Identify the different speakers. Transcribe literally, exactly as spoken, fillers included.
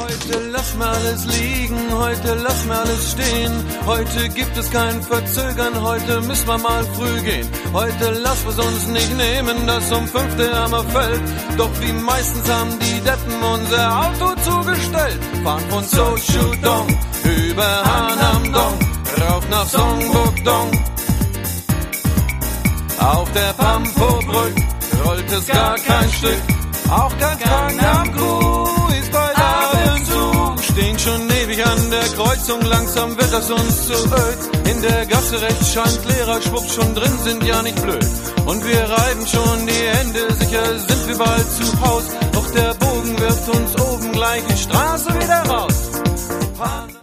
Speaker 1: Heute lass mal alles liegen, heute lass mal alles stehen. Heute gibt es kein Verzögern, heute müssen wir mal früh gehen. Heute lass wir's uns nicht nehmen, dass um fünf der Hammer fällt. Doch wie meistens haben die Deppen unser Auto zugestellt. Fahren von Sochudong über Hanamdong, rauf nach Songbukdong. Auf der Pampo-Brück rollt es gar kein Stück. Auch kein Kran am Kuh ist bald Abend zu. Stehen schon ewig an der Kreuzung, langsam wird das uns zu öd. In der Gasse rechts scheint leerer Schwupp, schon drin sind ja nicht blöd. Und wir reiben schon die Hände, sicher sind wir bald zu Haus. Doch der Bogen wirft uns oben gleich die Straße wieder raus.